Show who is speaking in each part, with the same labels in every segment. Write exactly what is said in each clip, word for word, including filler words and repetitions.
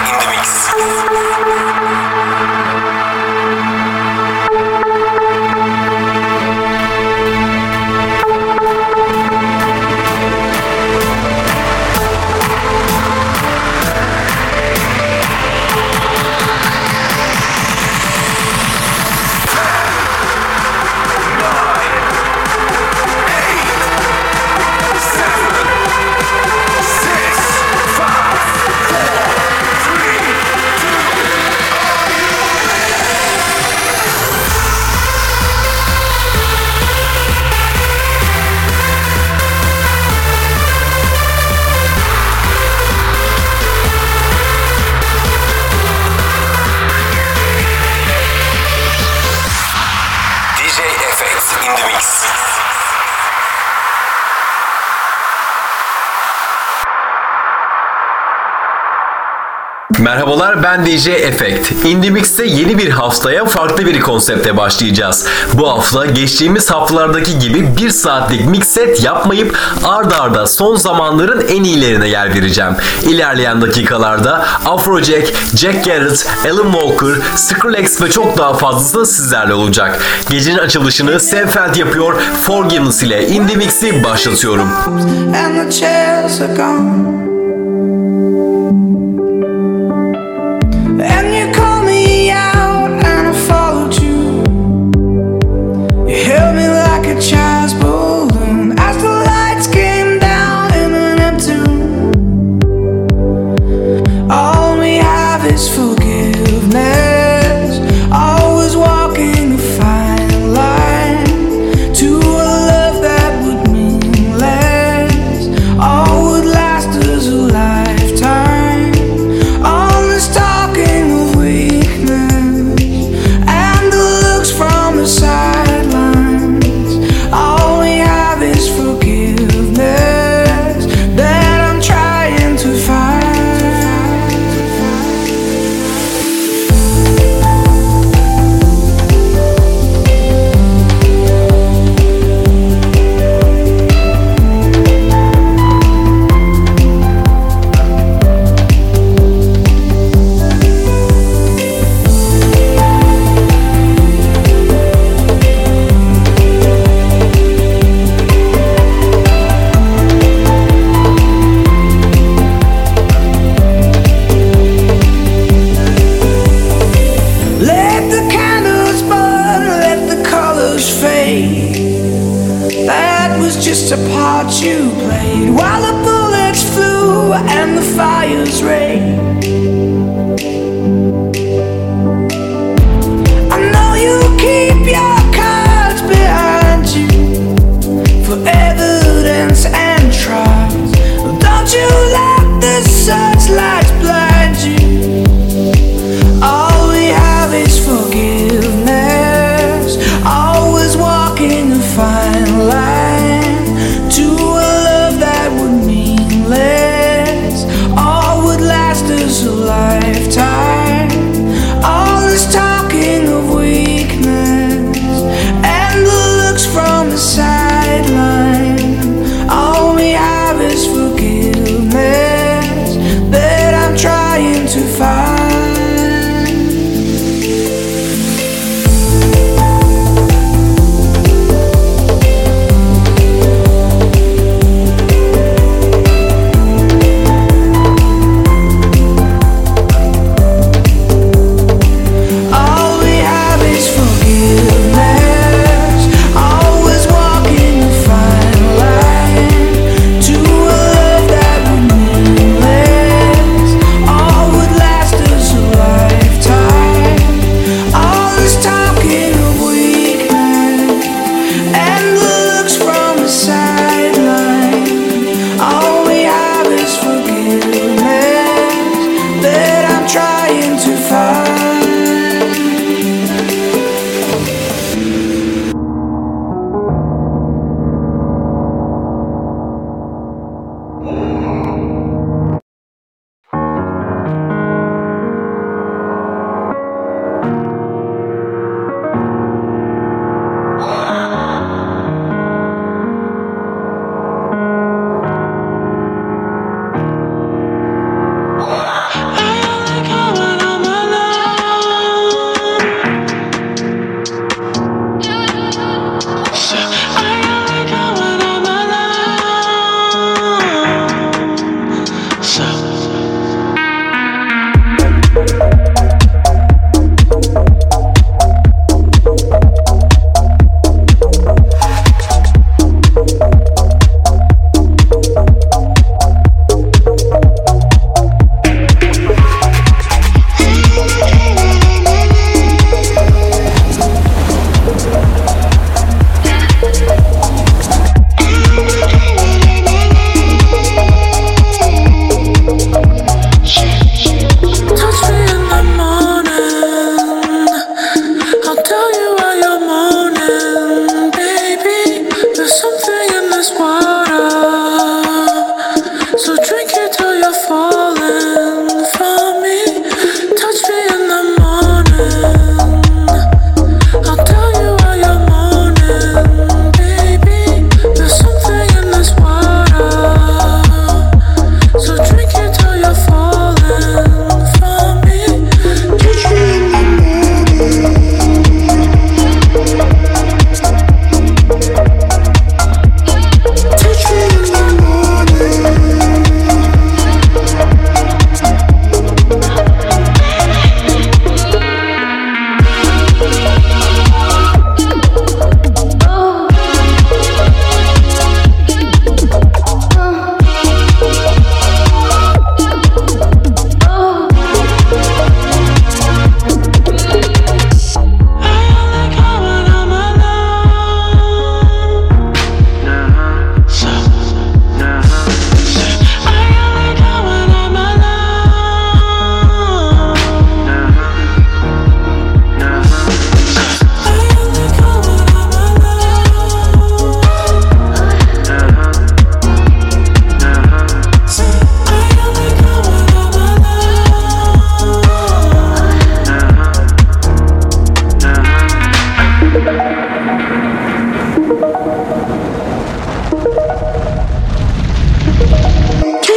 Speaker 1: in the mix. In the mix.
Speaker 2: Merhabalar, ben D J Effect. In the Mix'te yeni bir haftaya farklı bir konsepte başlayacağız. Bu hafta geçtiğimiz haftalardaki gibi bir saatlik mix set yapmayıp arda arda son zamanların en iyilerine yer vereceğim. İlerleyen dakikalarda Afrojack, Jack Garrett, Alan Walker, Skrillex ve çok daha fazlası da sizlerle olacak. Gecenin açılışını Sam Feld yapıyor, Forgiveness ile In the Mix'i başlatıyorum.
Speaker 3: And the chairs are gone. And you call me out and I followed you. You held me like a child's balloon as the lights came down in an empty room. All we have is forgiveness. Always walking a fine line to a love that would mean less. All would last us a lifetime. All this talking of weakness and the looks from the sidelines. All we have is forgiveness that I'm trying to find. Let the candles burn, let the colors fade. That was just a part you played while the bullets flew and the fires raged. I know you keep your cards behind you for evidence and trials. Don't you let the searchlights blind you. All we have is forgiveness. Always walking a fine line to a love that would mean less. All would last us a life.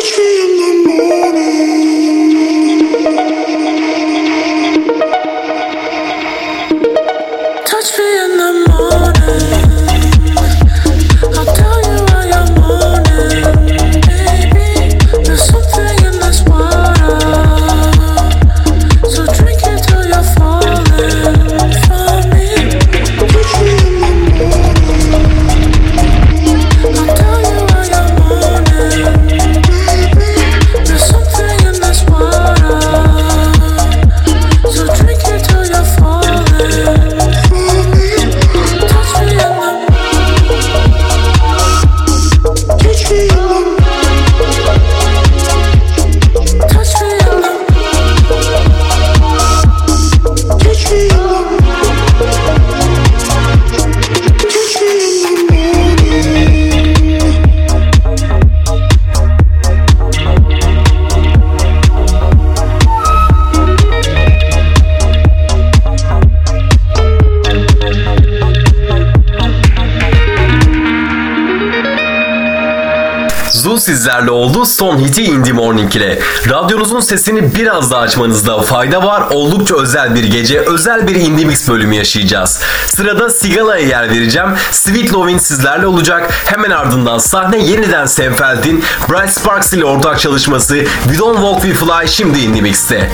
Speaker 2: Sizlerle oldu son hiti In The Morning ile. Radyonuzun sesini biraz daha açmanızda fayda var. Oldukça özel bir gece, özel bir Indie Mix bölümü yaşayacağız. Sırada Sigala'ya yer vereceğim. Sweet Lovin' sizlerle olacak. Hemen ardından sahne yeniden Senfeld'in Bright Sparks ile ortak çalışması We Don't Walk We Fly şimdi Indie Mix'te.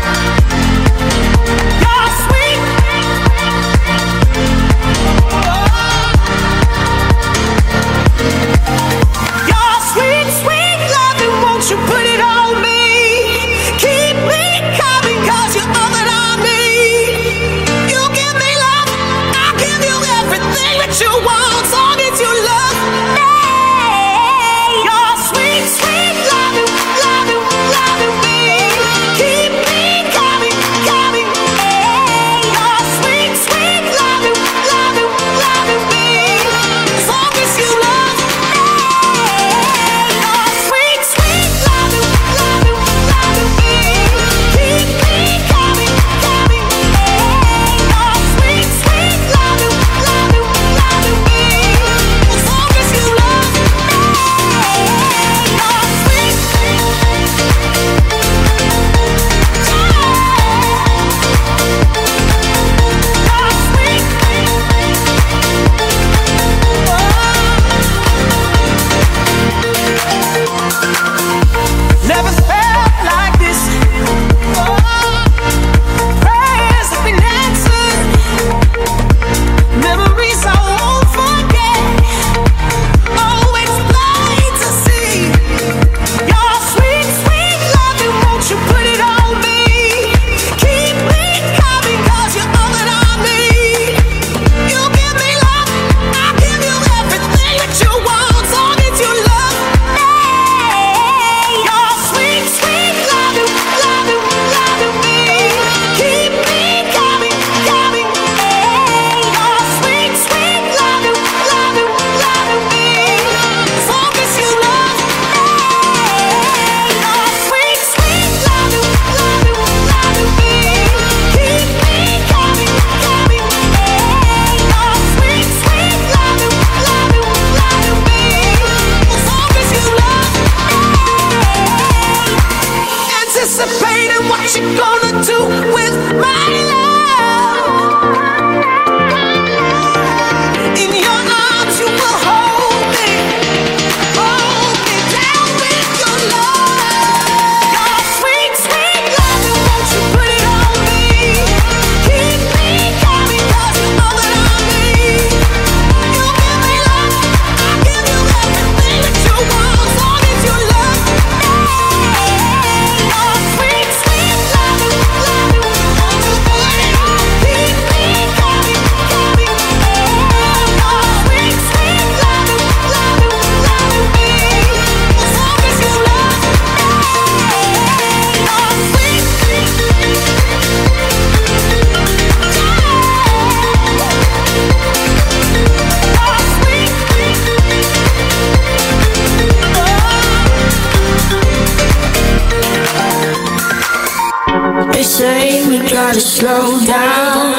Speaker 4: gotta slow down.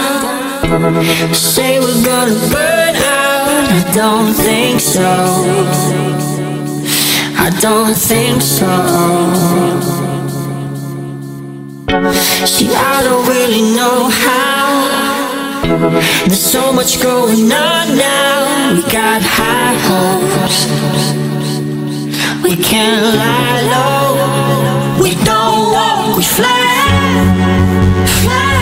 Speaker 4: Say we're gonna burn out. I don't think so. I I don't think so. See, I don't really know how. There's so much going on now. We got high hopes. We can't lie low. We don't walk, we fly. Fly.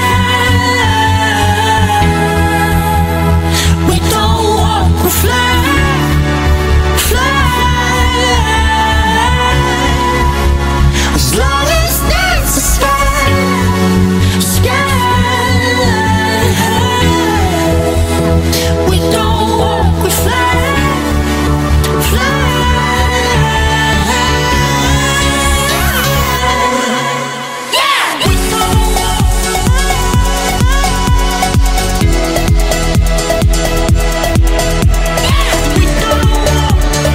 Speaker 4: We don't walk, we fly. As long as there's a sky, sky, we don't walk, we fly, fly. Yeah, we don't walk. Yeah, we don't walk.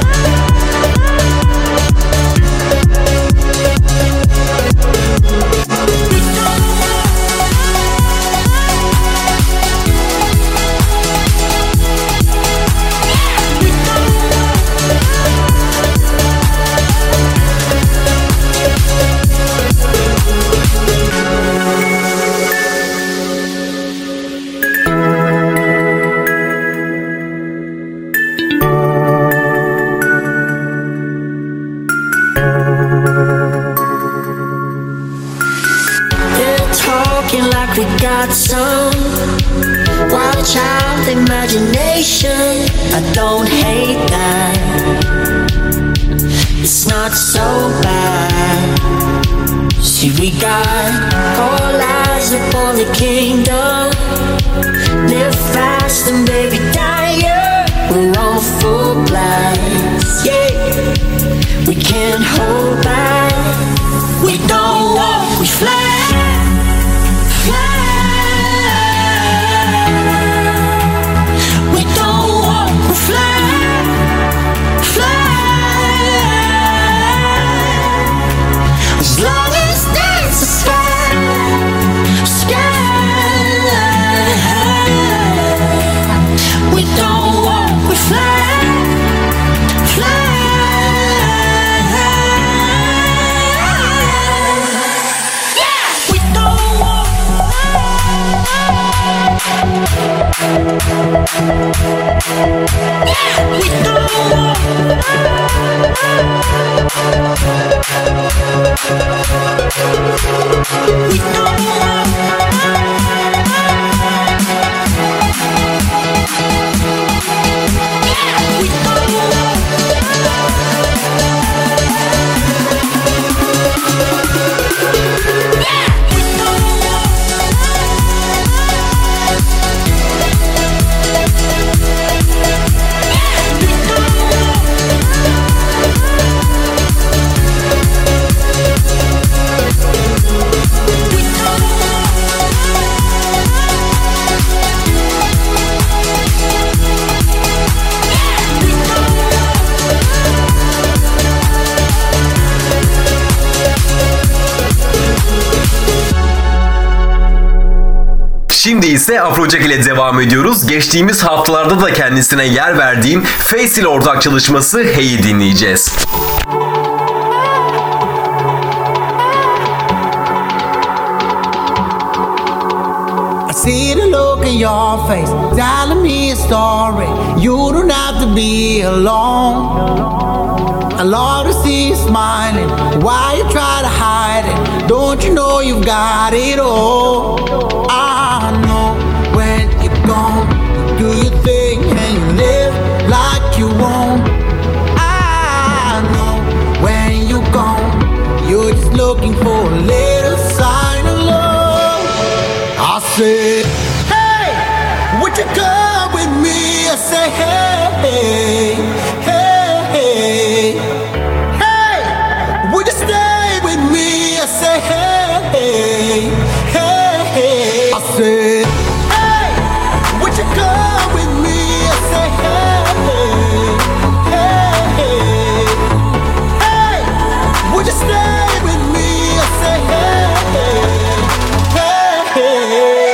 Speaker 4: Like we got some wild child imagination. I don't hate that. It's not so bad. See, we got all eyes upon the kingdom. Live fast and baby die young. We're on full blast. Yeah, we can't hold back. We don't walk, we fly. We don't walk, we fly, fly. As long as there's a sky, sky. We don't walk, we fly, fly. Yeah, we don't walk. Yeah, we don't walk. We don't walk. Yeah, we don't walk. Yeah, we don't walk.
Speaker 2: Şimdi ise Afrojack ile devam ediyoruz. Geçtiğimiz haftalarda da kendisine yer verdiğim Face ile ortak çalışması Hey'i dinleyeceğiz.
Speaker 5: I see the look in your face, telling me a story. You don't have to be alone. I love to see you smiling while you try to hide it. Don't you know you've got it all? I know when you're gone, you do your thing and you live like you won't. I know when you're gone, you're just looking for a little sign of love. I said, hey, would you come with me? I say, hey, hey, hey, hey, would you stay with me? I say, hey, hey, hey, I said, hey, would you come with me? I say, hey, hey, hey, hey, would you stay with me? I say, hey, hey, hey.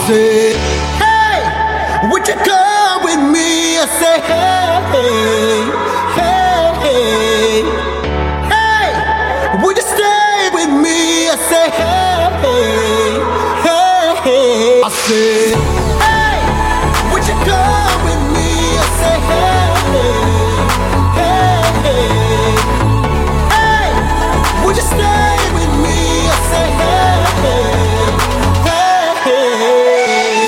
Speaker 5: said, hey, would you come with me? I said, hey, hey, hey, hey, would you stay with me? I said, hey, hey, hey, I said, hey, would you come with me? I said, hey, hey, hey, would you stay with me? I said, hey, hey, hey.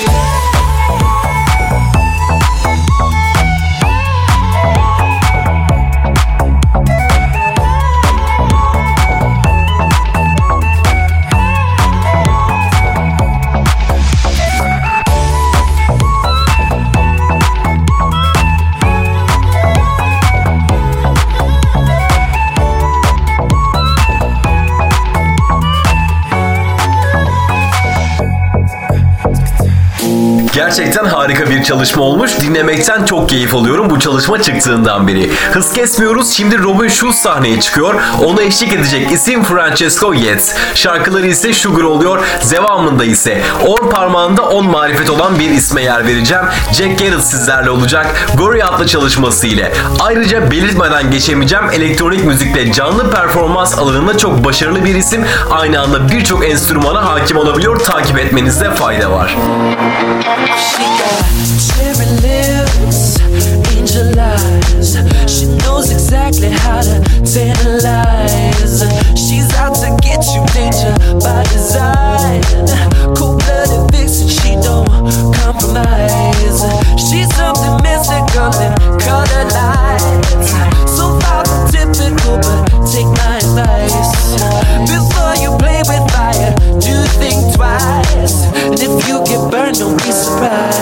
Speaker 2: Gerçekten harika bir çalışma olmuş. Dinlemekten çok keyif alıyorum bu çalışma çıktığından beri. Hız kesmiyoruz. Şimdi Robin Schulz sahneye çıkıyor. Ona eşlik edecek isim Francesco Yates. Şarkıları ise Sugar oluyor. Devamında ise on parmağında on marifet olan bir isme yer vereceğim. Jack Garrett sizlerle olacak. Gory adlı çalışması ile. Ayrıca belirtmeden geçemeyeceğim. Elektronik müzikte canlı performans alanında çok başarılı bir isim. Aynı anda birçok enstrümana hakim olabiliyor. Takip etmenizde fayda var.
Speaker 6: She got cherry lips, angel eyes. She knows exactly how to tantalize. She's out to get you, danger by design. Cold-blooded vixen, she don't compromise. She's something mystical in color lights. So far from typical, but take my advice. Before you play with fire, do think twice. And if you get burned, don't be surprised.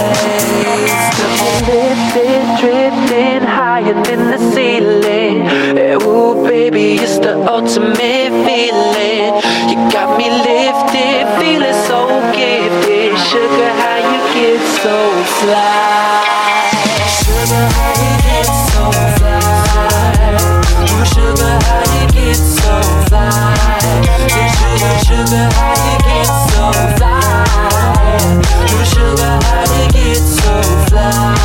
Speaker 6: Lifted, drifting higher than the ceiling. Ooh, baby, it's the ultimate feeling. You got me lifted, feeling so gifted. Sugar, how you get so fly? Sugar, how you get so fly? Ooh, sugar, how you get so fly? Sugar, sugar, how you get so fly? Ooh, sugar, how you get so fly?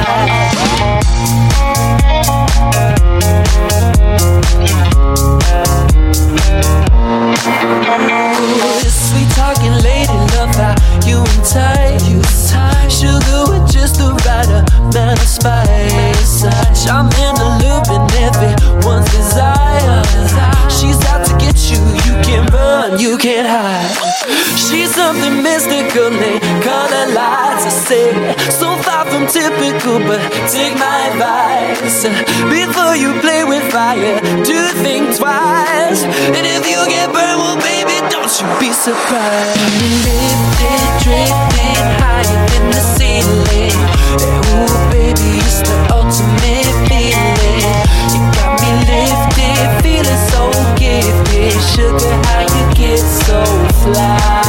Speaker 6: Ooh, sweet talking lady, love how you and tight. Sugar with just the right amount of spice. Charm in the loop and everyone's desire. She's out to get you, you can't run, you can't hide. She's something mystical, they color lights. I say, so far from typical, but take my advice. Before you play with fire, do think twice. And if you get burned, well baby, don't you be surprised. Lifted, drifting higher than the ceiling. Ooh baby, it's the ultimate feeling. You got me lifted, feeling so gifted. Sugar, how you get so fly?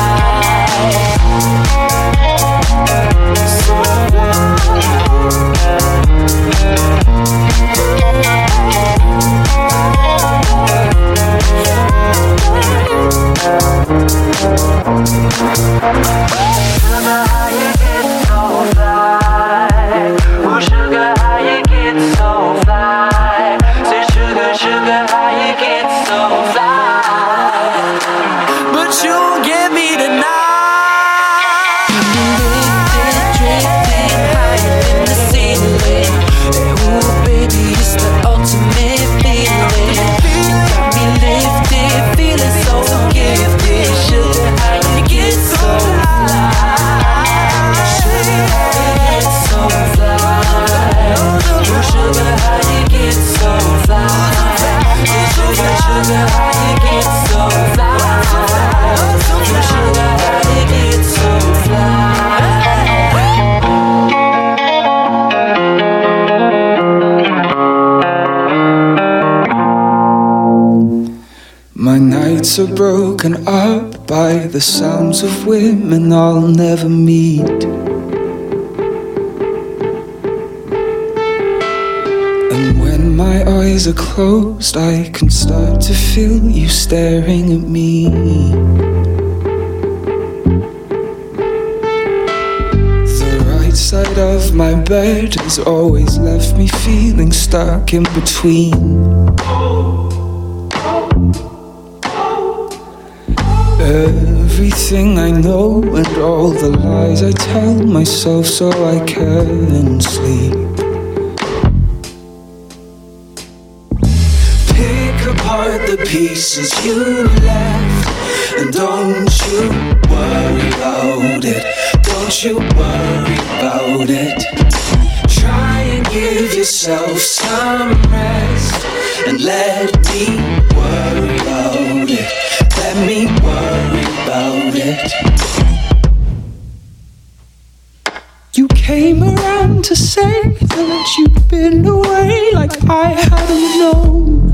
Speaker 6: So Sugar, how you get so fly? Oh, sugar, how you get so fly? Say, sugar, sugar, how you get so fly? But you won't get me tonight. Lifted, drifting higher than the ceiling. Ooh, baby, it's the ultimate feeling. You got me lifted, feeling so gifted. Sugar, how you get so fly? Sugar, how you get so fly? Oh, sugar, how you get so fly? Sugar, sugar, how you get so fly? Sugar, how you get so fly?
Speaker 3: My nights are broken up by the sounds of women I'll never meet. And when my eyes are closed, I can start to feel you staring at me. of my bed has always left me feeling stuck in between. Everything I know and all the lies I tell myself so I can sleep. Pick apart the pieces you left, and don't you worry about it. Don't you worry about it. Try and give yourself some rest, and let me worry about it. Let me worry about it. You came around to say that you'd been away like I hadn't known.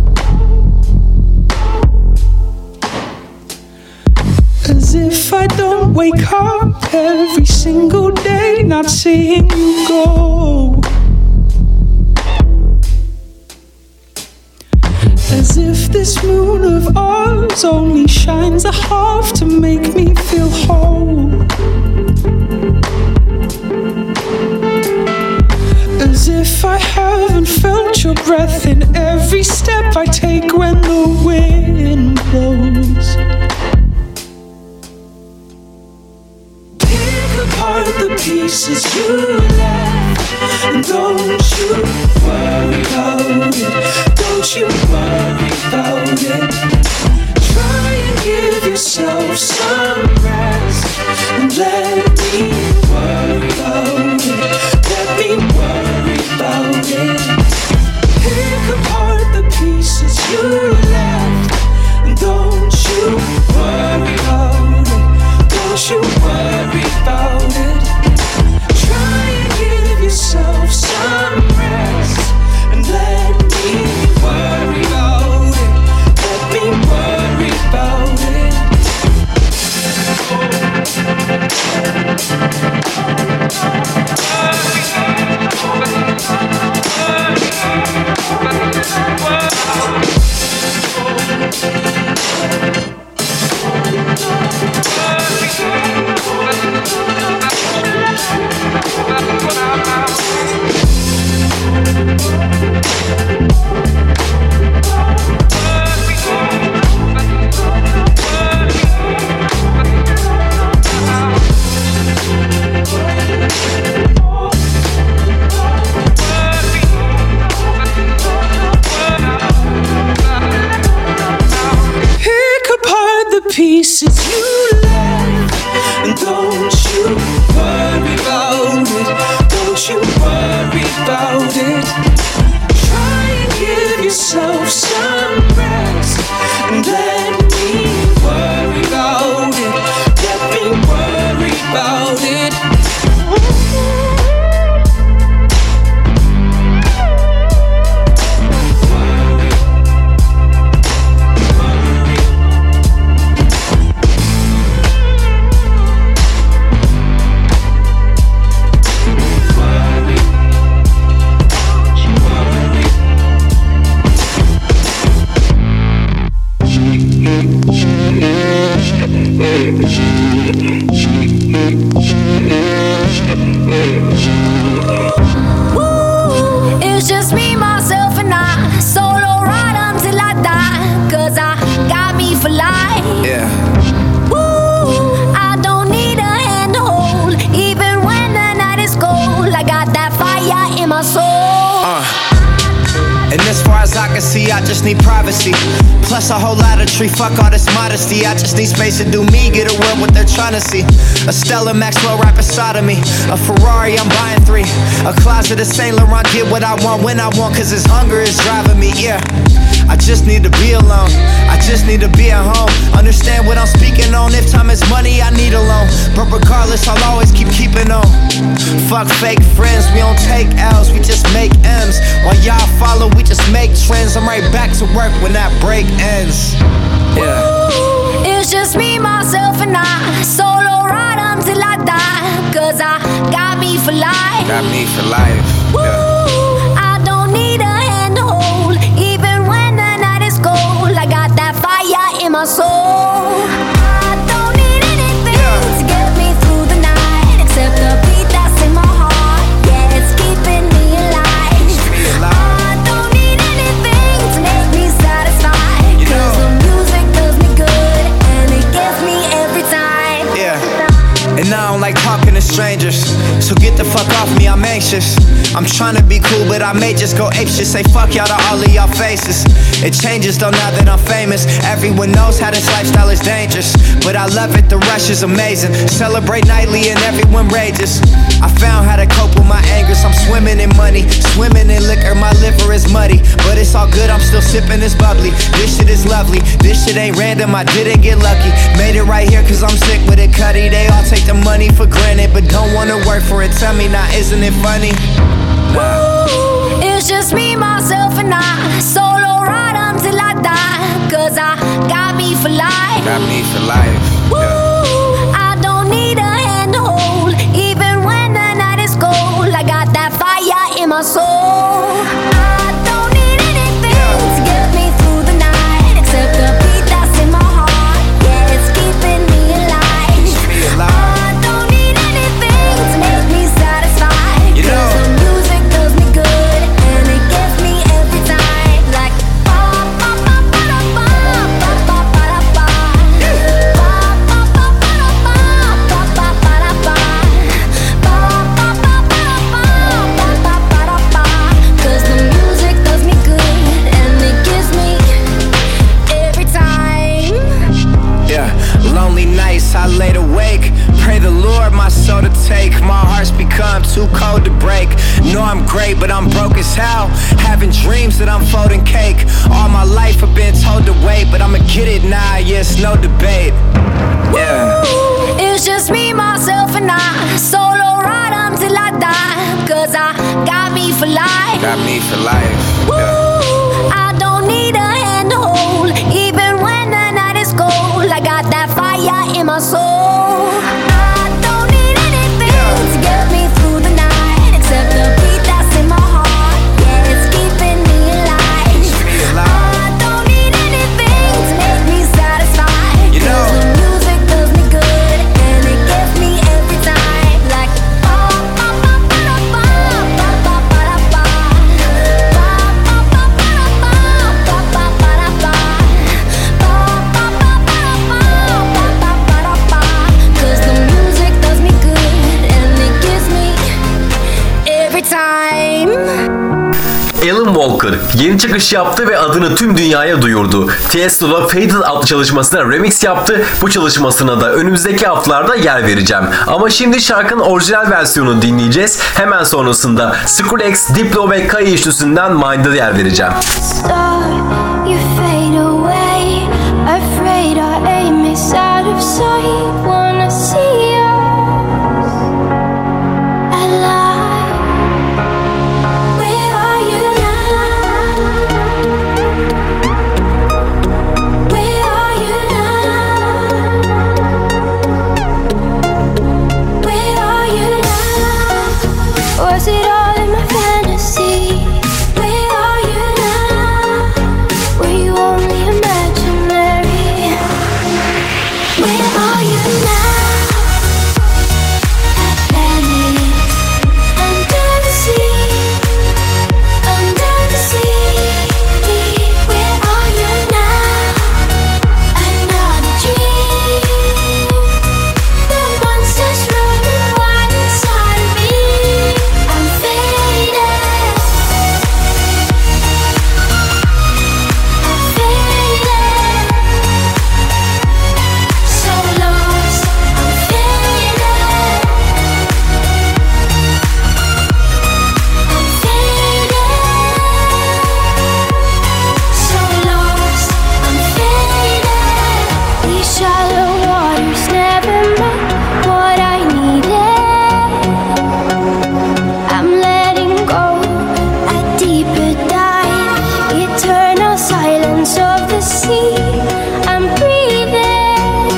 Speaker 3: As if I don't wake up every single day not seeing you go. As if this moon of ours only shines a half to make me feel whole. As if I haven't felt your breath in every step I take when the wind blows. Pick apart the pieces you left, and don't you worry about it. Don't you worry about it. Try and give yourself some rest, and let me worry about it. Let me worry about it. Pick apart the pieces you left, and don't you worry about it. Don't you worry about it. Try and give yourself some rest, and let me worry about it. Let me worry about it. Pieces you left, and don't you worry about it. Don't you worry about it. Try and give yourself some rest, and let me worry about it. Let me worry about it.
Speaker 4: It's just me, myself, and I. Solo ride until I die. Cause I got me for life.
Speaker 7: Yeah.
Speaker 4: Woo, I don't need a hand to hold. Even when the night is cold, I got that fire in my soul.
Speaker 7: Uh. And as far as I can see, I just need privacy. Plus a whole lot of tree, fuck all this modesty. I just need space to do me, get away what they're trying to see. A Stella Maxwell right beside of me. A Ferrari, I'm buying three. A closet of Saint Laurent, get what I want when I want. Cause this hunger is driving me, yeah. I just need to be alone. I just need to be at home. Understand what I'm speaking on. If time is money, I need a loan. But regardless, I'll always keep keeping on. Fuck fake friends, we don't take L's, we just make M's. While y'all follow, we just make trends. I'm right back to work when that break ends. Yeah.
Speaker 4: Ooh, it's just me, myself, and I. Solo ride until I die. Cause I got me for life.
Speaker 7: Got me for life.
Speaker 4: Woo,
Speaker 7: Yeah.
Speaker 4: I don't need a hand to hold. Even when the night is cold, I got that fire in my soul. I don't need anything
Speaker 7: Yeah.
Speaker 4: to get me through the night except the beat that's in my heart. Yeah,
Speaker 7: strangers. So get the fuck off me, I'm anxious. I'm tryna be cool, but I may just go apeshit. Say fuck y'all to all of y'all faces. It changes though now that I'm famous. Everyone knows how this lifestyle is dangerous, but I love it, the rush is amazing. Celebrate nightly and everyone rages. I found how to cope with my angers. I'm swimming in money, swimming in liquor. My liver is muddy, but it's all good, I'm still sipping this bubbly. This shit is lovely, this shit ain't random, I didn't get lucky. Made it right here cause I'm sick with it, Cuddy. They all take the money for granted, but don't wanna work for it. Tell me now, isn't it funny?
Speaker 4: Ooh, it's just me, myself and I. Solo ride until I die, cause I got me for life.
Speaker 7: Got me for life.
Speaker 4: Ooh, I don't need a hand to hold, even when the night is cold. I got that fire in my soul. I don't need anything to get me through the night, except the beat that's in my heart. Yeah, it's keeping me alive. I don't need anything to make me satisfied,
Speaker 7: You know,
Speaker 4: cause the music does me good and it gets me every time. Like ba ba ba ba da ba ba ba ba da ba. Ba ba ba ba da ba ba ba ba da ba. Ba ba ba ba da ba ba ba ba da ba. Cause the music does me good and it gives me every time.
Speaker 7: yeah, lonely nights I laid awake. Pray the Lord my soul to take. My heart's become too cold to break. Know I'm great, but I'm broke as hell. Having dreams that I'm folding cake. All my life I've been told to wait, but I'ma get it now, yeah, it's no debate. Yeah.
Speaker 4: Ooh, it's just me, myself and I. Solo ride until I die, cause I got me for life.
Speaker 7: Got me for life. Yeah.
Speaker 4: Ooh, I don't need a hand to hold, even when the night is cold. I got that fire in my soul. I don't need anything to get me through the night, except the beat that's in my heart. Yeah, it's keeping me alive. I don't need anything to make me satisfied,
Speaker 7: You know,
Speaker 4: cause the music does me good and it gets me every time. Like ba ba ba ba da ba ba ba ba da ba. Ba ba ba ba da ba ba ba ba da ba. Ba ba ba ba da ba ba ba ba da ba. Cause the music does me good and it gives me every time.
Speaker 2: Alan Walker yeni çıkış yaptı ve adını tüm dünyaya duyurdu. Tiesto'da Faded adlı çalışmasına remix yaptı. Bu çalışmasına da önümüzdeki haftalarda yer vereceğim. Ama şimdi şarkının orijinal versiyonunu dinleyeceğiz. Hemen sonrasında Skrillex, Diplo ve Kaya üçlüsünden Mind'a yer vereceğim.
Speaker 8: Star, you fade away. Afraid our aim is out of sight. Wanna see us alive. Where are you now? Where are you now? Where are you now? Was it all in my fantasy? Where are you now? Were you only imaginary? Where are you now? Atlantis, under the sea, under the sea. Where are you now? Another dream. The monsters running wild inside of me. I'm faded. I'm faded. So lost. I'm faded. I'm faded. So lost. I'm faded. These shallow waters never meant what I needed. I'm letting go a deeper dive. Eternal silence of the sea. I'm breathing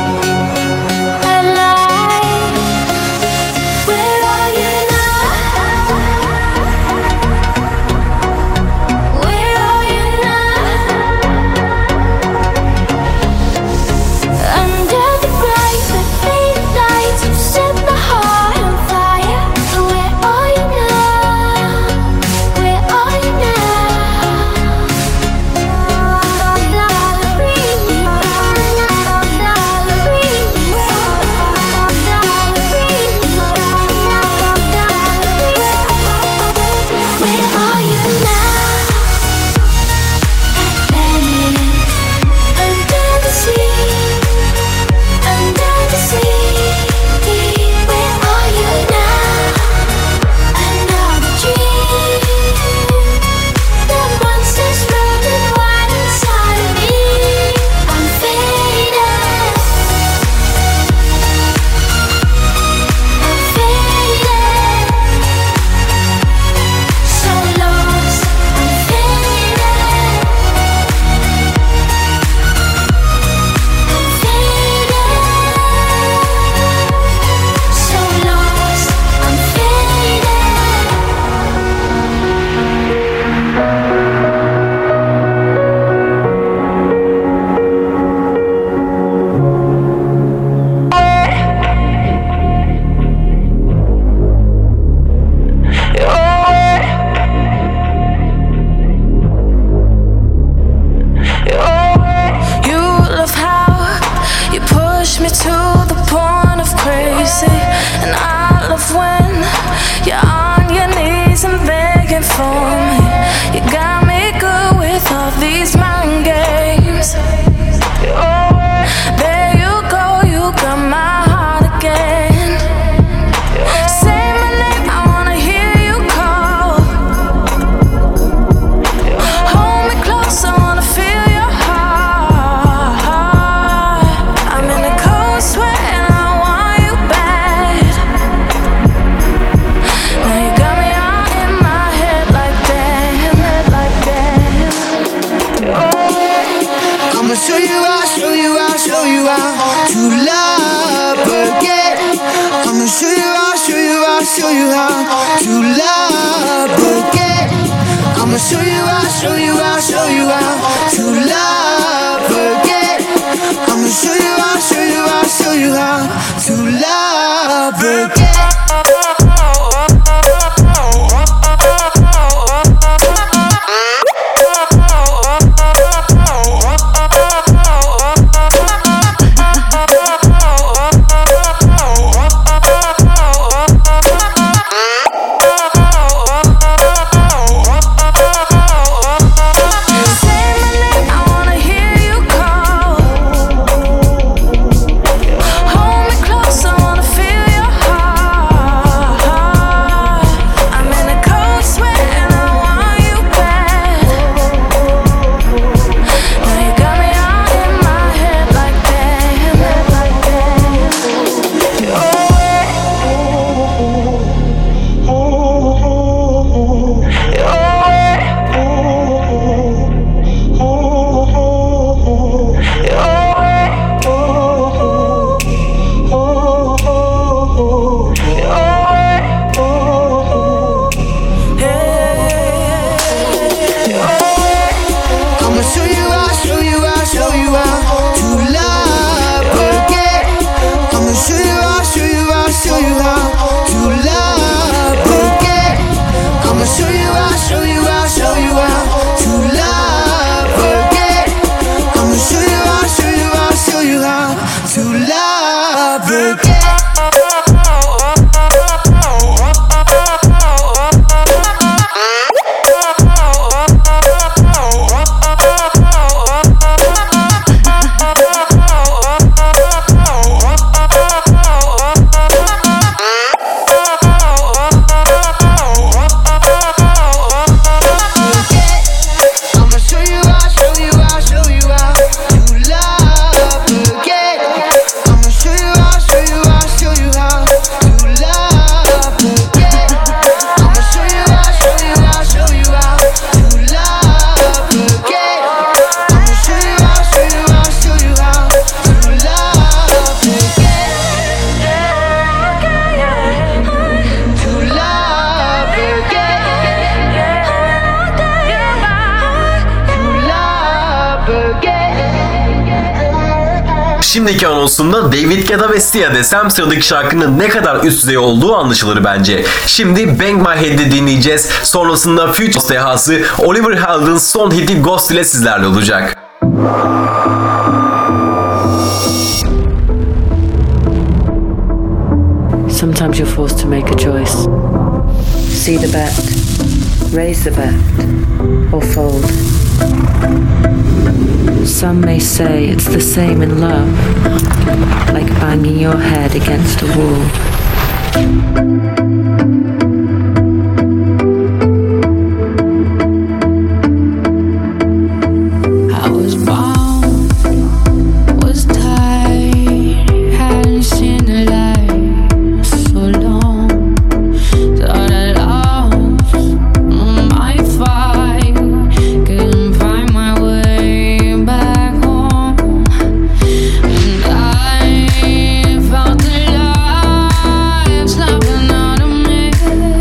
Speaker 8: alive. Where are you now? Where are you now? I'm
Speaker 3: show you how to love again. I'ma show you how, show you how, show you how to love again. I'ma show you how, show you how, show you how to love again.
Speaker 2: Şimdiki anonsumda David Guetta ve Sia desem sıradaki şarkının ne kadar üst düzey olduğu anlaşılır bence. Şimdi Bang My Head'i dinleyeceğiz. Sonrasında Future dehası Oliver Heldens son hiti Ghost ile sizlerle olacak.
Speaker 9: Sometimes you're forced to make a choice. See the bet, raise the bet, or fold. Some may say it's the same in love, like banging your head against a wall.
Speaker 8: Felt the lights snapping out of me.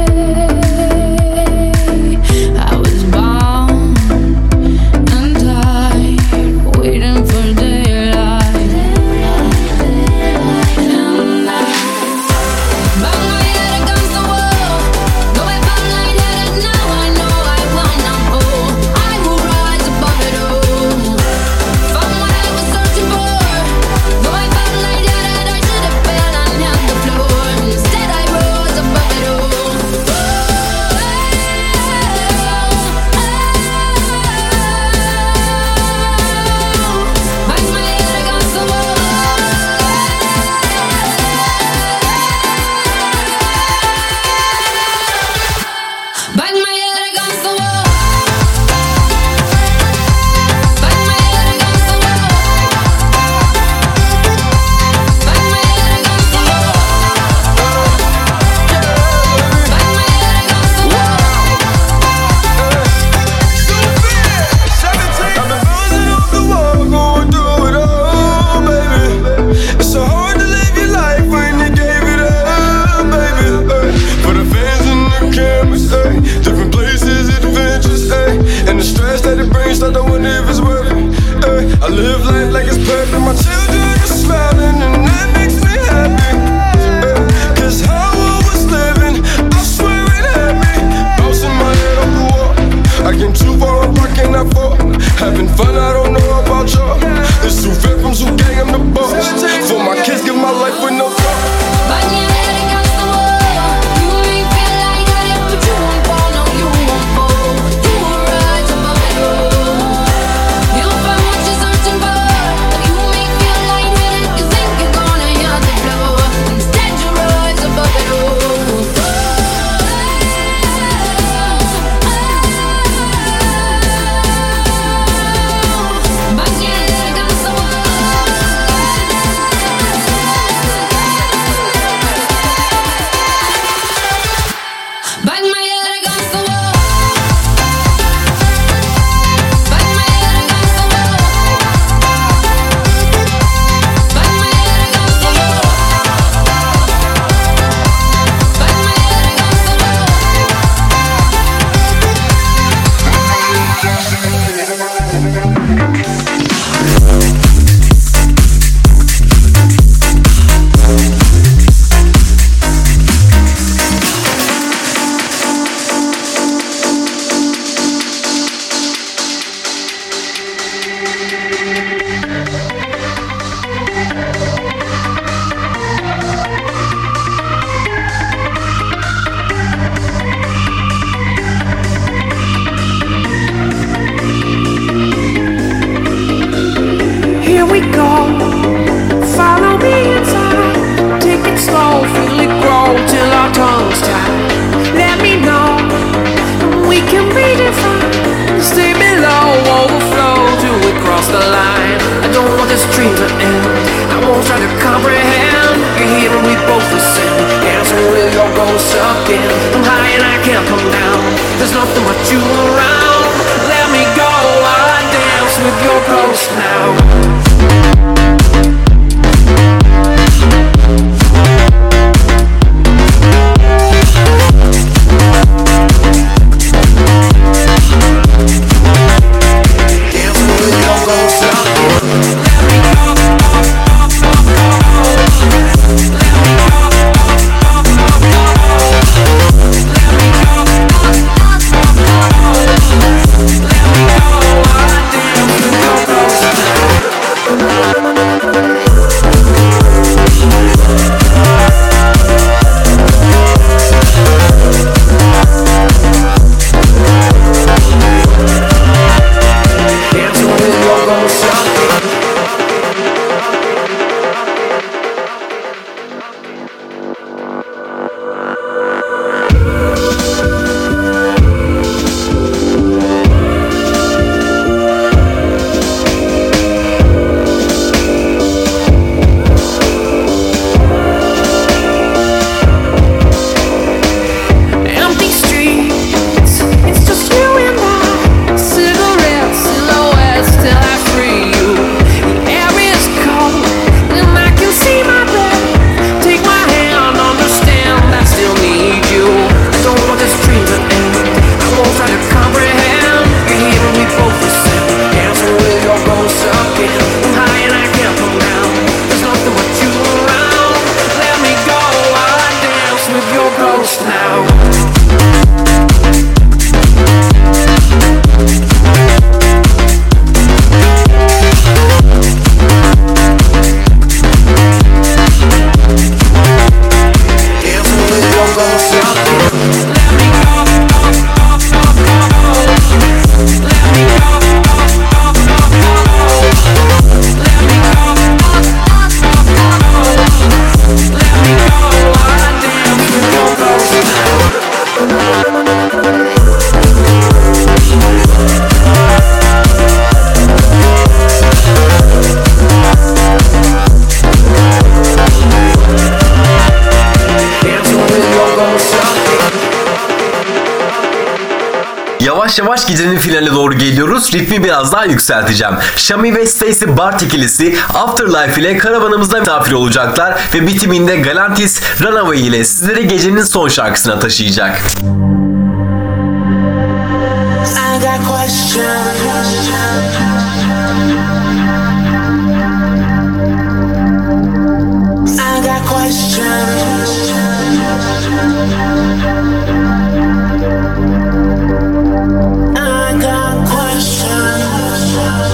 Speaker 6: comprehend. You're here and we both listen. Dancing with your ghost again. I'm high and I can't come down. There's nothing but you around. Let me go while I dance with your ghost now.
Speaker 2: Yavaş yavaş gecenin finaline doğru geliyoruz. Ritmi biraz daha yükselteceğim. Shami ve Stacey Bart ikilisi Afterlife ile karavanımızda misafir olacaklar ve bitiminde Galantis Runaway ile sizleri gecenin son şarkısına taşıyacak.
Speaker 4: I got questions. I got questions. I got questions.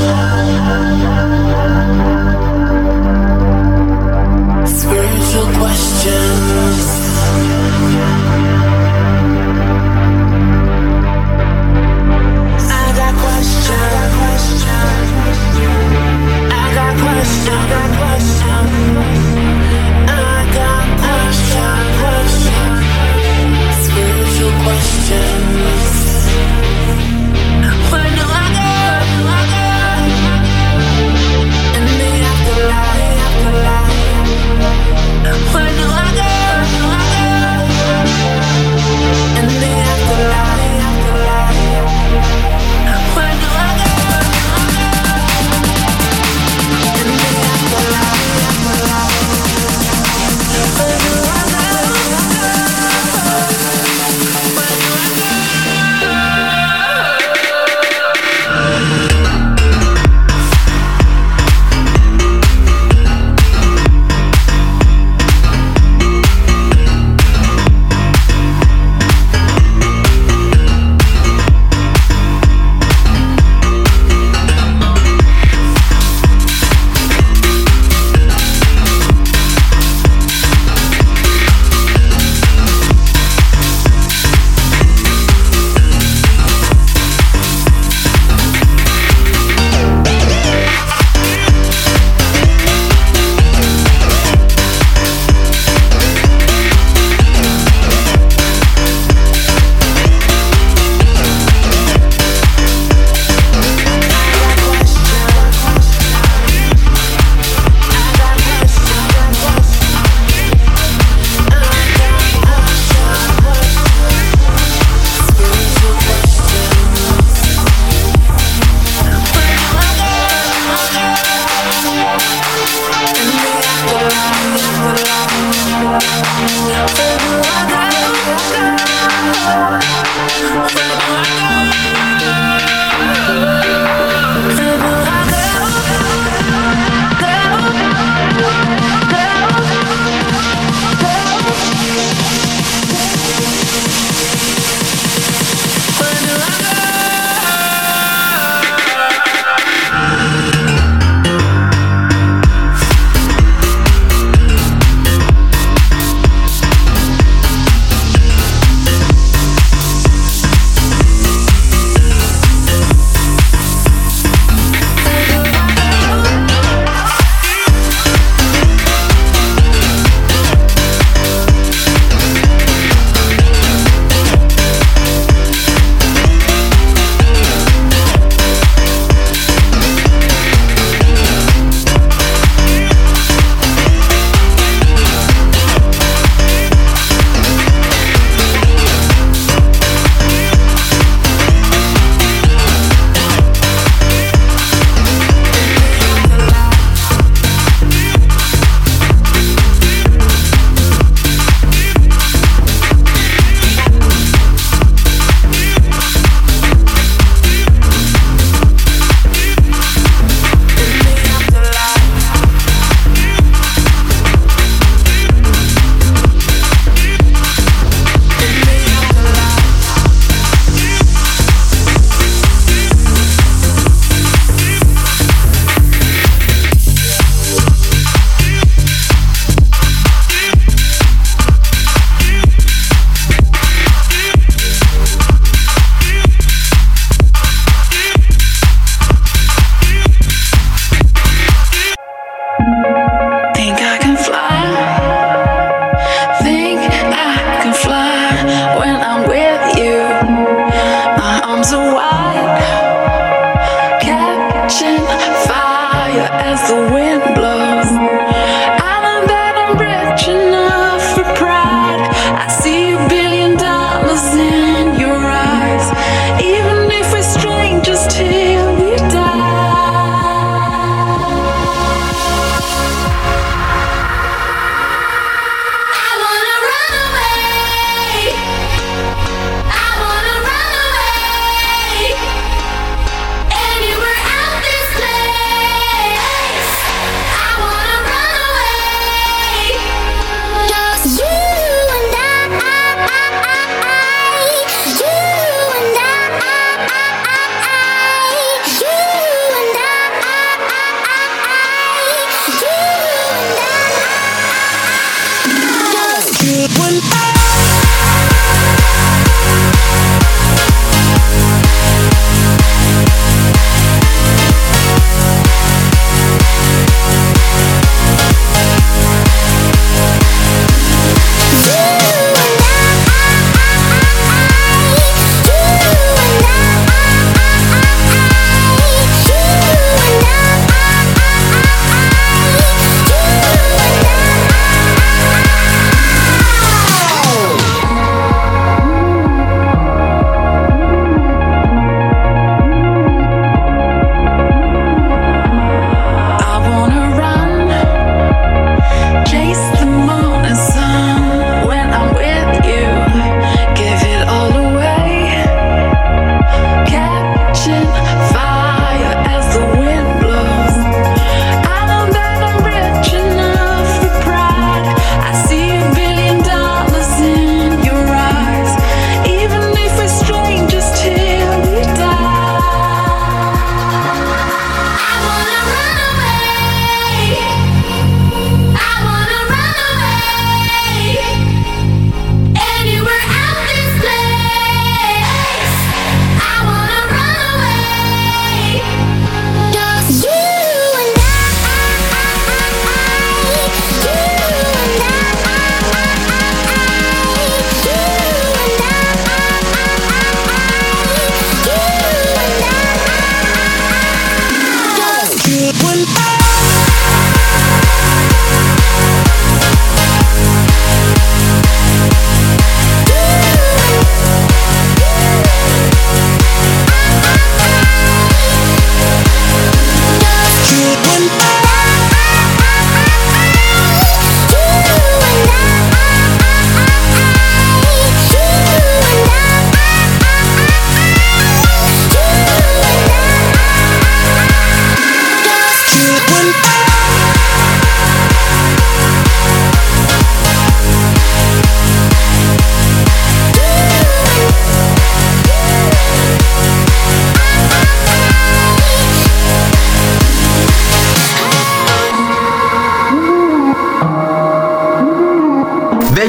Speaker 4: Spiritual questions. I got questions. I got questions. I got questions. Spiritual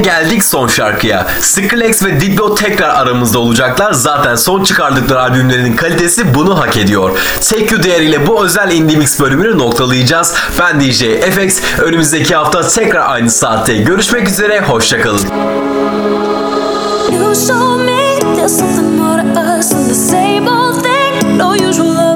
Speaker 2: geldik son şarkıya. Skrillex ve Diplo tekrar aramızda olacaklar. Zaten son çıkardıkları albümlerinin kalitesi bunu hak ediyor. Take You değeriyle bu özel Indie Mix bölümünü noktalayacağız. Ben D J F X. Önümüzdeki hafta tekrar aynı saatte görüşmek üzere. Hoşçakalın.
Speaker 8: You show me there's something more to us than the same old thing. No usual